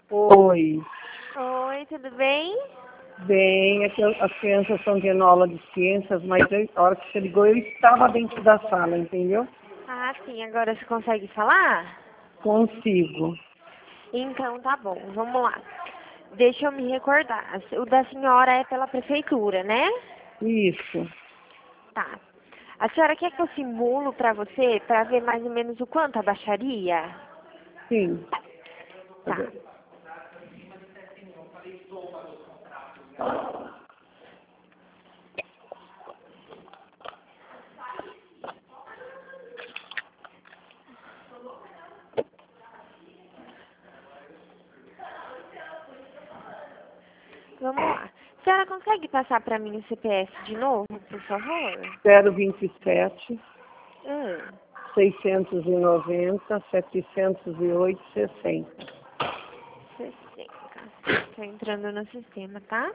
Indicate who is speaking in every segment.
Speaker 1: Oi,
Speaker 2: Oi, tudo bem?
Speaker 1: bem, é que as crianças estão tendo aula de ciências, mas a hora que você ligou eu estava dentro da sala, entendeu?
Speaker 2: Ah, sim, agora você consegue falar?
Speaker 1: Consigo.
Speaker 2: Então tá bom, vamos lá. Deixa eu me recordar. O da senhora é pela prefeitura, né?
Speaker 1: Isso,
Speaker 2: Tá. A senhora quer que eu simulo pra você, pra ver mais ou menos o quanto abaixaria?
Speaker 1: sim.
Speaker 2: Tá. Vamos lá. A senhora consegue passar pra mim o CPF de novo, por favor?
Speaker 1: 027,
Speaker 2: Hum.
Speaker 1: 690, 708, 60.
Speaker 2: 60. Tô entrando no sistema, tá?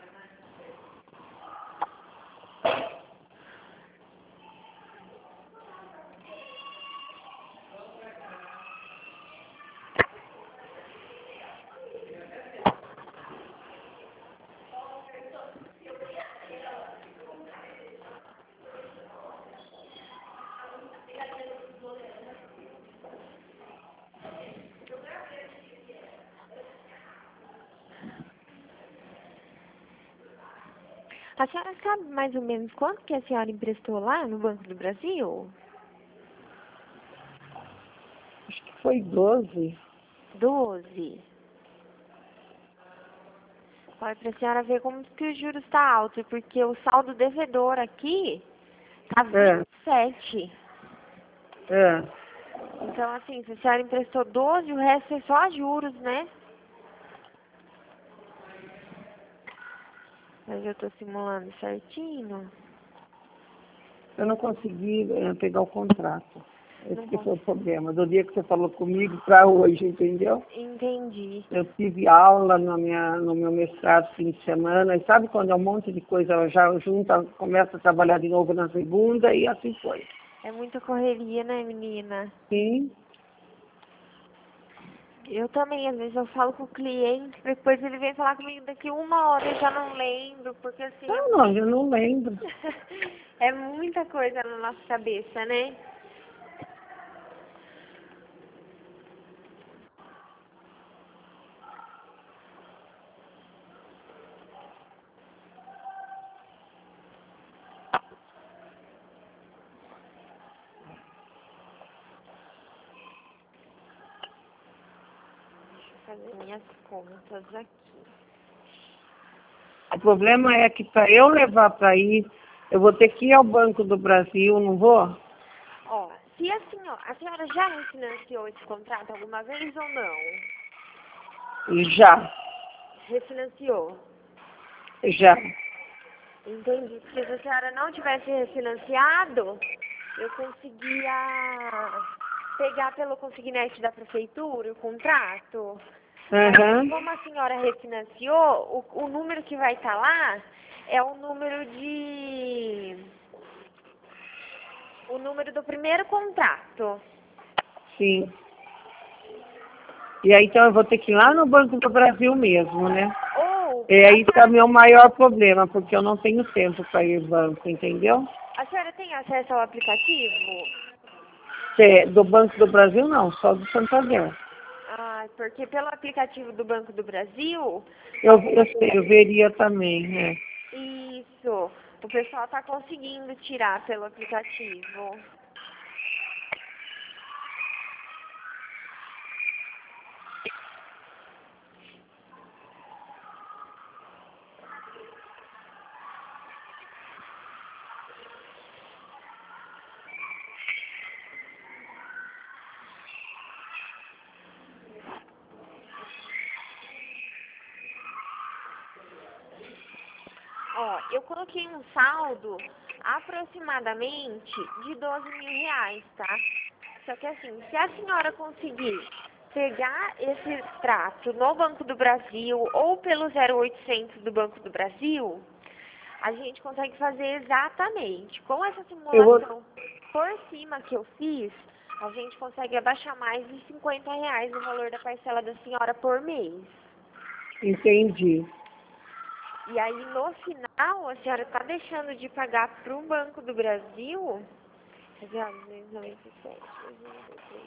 Speaker 2: A senhora sabe mais ou menos quanto que a senhora emprestou lá no Banco do Brasil?
Speaker 1: Acho que foi 12.
Speaker 2: 12. Olha, pra senhora ver como que o juros está alto, porque o saldo devedor aqui tá
Speaker 1: É,
Speaker 2: 27.
Speaker 1: é.
Speaker 2: Então, assim, se a senhora emprestou 12, o resto é só juros, né? Mas eu tô simulando certinho.
Speaker 1: Eu não consegui pegar o contrato. Esse
Speaker 2: Não
Speaker 1: que foi o
Speaker 2: consigo.
Speaker 1: problema. Do dia que você falou comigo para hoje, entendeu?
Speaker 2: Entendi.
Speaker 1: Eu tive aula no meu mestrado fim de semana, e sabe quando é um monte de coisa, ela já junta, começa a trabalhar de novo na segunda, e assim foi.
Speaker 2: É muita correria, né, menina?
Speaker 1: Sim.
Speaker 2: Eu também, às vezes eu falo com o cliente, depois ele vem falar comigo daqui uma hora, eu já não lembro, porque assim,
Speaker 1: Não, não, eu não lembro.
Speaker 2: é muita coisa na nossa cabeça, né? Deixa eu fazer minhas contas aqui.
Speaker 1: O problema é que para eu levar para aí, eu vou ter que ir ao Banco do Brasil, não vou?
Speaker 2: Ó, se a senhora já refinanciou esse contrato alguma vez ou não?
Speaker 1: E já,
Speaker 2: Refinanciou.
Speaker 1: já.
Speaker 2: Entendi. Porque se a senhora não tivesse refinanciado, eu conseguia pegar pelo consignete da prefeitura o contrato. Mas
Speaker 1: Aham.
Speaker 2: como a senhora refinanciou, o número que vai estar lá é o número do primeiro contrato.
Speaker 1: Sim. E aí então eu vou ter que ir lá no Banco do Brasil mesmo, né?
Speaker 2: Ou
Speaker 1: E aí está meu maior problema, porque eu não tenho tempo para ir ao banco, entendeu?
Speaker 2: a senhora tem acesso ao aplicativo?
Speaker 1: Do Banco do Brasil não, só do Santander.
Speaker 2: Ah, porque pelo aplicativo do Banco do Brasil,
Speaker 1: Eu sei, eu veria também, né?
Speaker 2: isso, o pessoal está conseguindo tirar pelo aplicativo. Ó, eu coloquei um saldo aproximadamente de 12 mil reais, tá? Só que assim, se a senhora conseguir pegar esse extrato no Banco do Brasil ou pelo 0800 do Banco do Brasil, a gente consegue fazer exatamente. Com essa
Speaker 1: Eu vou,
Speaker 2: simulação por cima que eu fiz, A gente consegue abaixar mais de R$ 50 o valor da parcela da senhora por mês.
Speaker 1: Entendi.
Speaker 2: E aí, no final, a senhora está deixando de pagar para o Banco do Brasil... Quer ver, ó, 297, 293.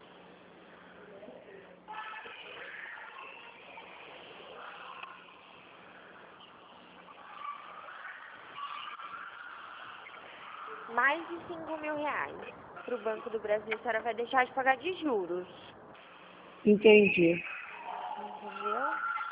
Speaker 2: Mais de R$ 5.000 para o Banco do Brasil. A senhora vai deixar de pagar de juros.
Speaker 1: Entendi.
Speaker 2: Entendeu?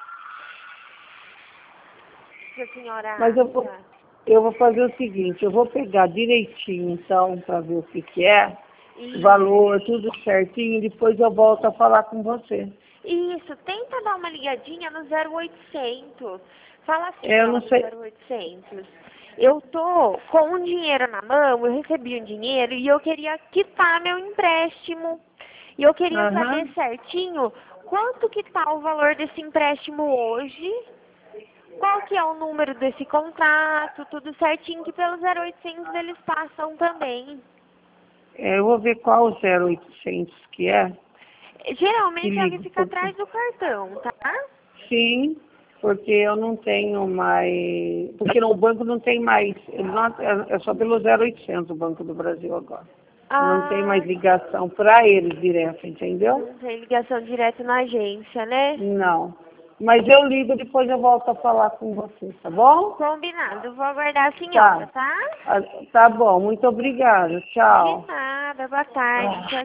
Speaker 2: Se a senhora
Speaker 1: Mas
Speaker 2: acha...
Speaker 1: eu vou fazer o seguinte, eu vou pegar direitinho, então, para ver o que é, o
Speaker 2: Isso,
Speaker 1: valor, tudo certinho, e depois eu volto a falar com você.
Speaker 2: isso, tenta dar uma ligadinha no 0800. Fala assim,
Speaker 1: Eu
Speaker 2: ó,
Speaker 1: não
Speaker 2: no
Speaker 1: sei.
Speaker 2: 0800. Eu tô com um dinheiro na mão, eu recebi um dinheiro e eu queria quitar meu empréstimo. E eu queria saber
Speaker 1: Aham.
Speaker 2: certinho quanto que tá o valor desse empréstimo hoje, qual que é o número desse contrato, tudo certinho, que pelo 0800 eles passam também.
Speaker 1: Eu vou ver qual o 0800 que é. Te
Speaker 2: Geralmente é o que
Speaker 1: ligo,
Speaker 2: fica
Speaker 1: porque...
Speaker 2: atrás do cartão, tá?
Speaker 1: Sim, porque eu não tenho mais... Porque no banco não tem mais... É só pelo 0800 o Banco do Brasil agora. Não tem
Speaker 2: Ah,
Speaker 1: mais ligação para eles direto, entendeu?
Speaker 2: não tem ligação direto na agência, né?
Speaker 1: Não. Mas eu ligo, depois eu volto a falar com você, tá bom?
Speaker 2: Combinado. Vou aguardar a senhora,
Speaker 1: Tá.
Speaker 2: tá?
Speaker 1: Ah, tá bom, muito obrigada.
Speaker 2: De
Speaker 1: Tchau.
Speaker 2: nada. Boa tarde.
Speaker 1: Ah.
Speaker 2: Tchau,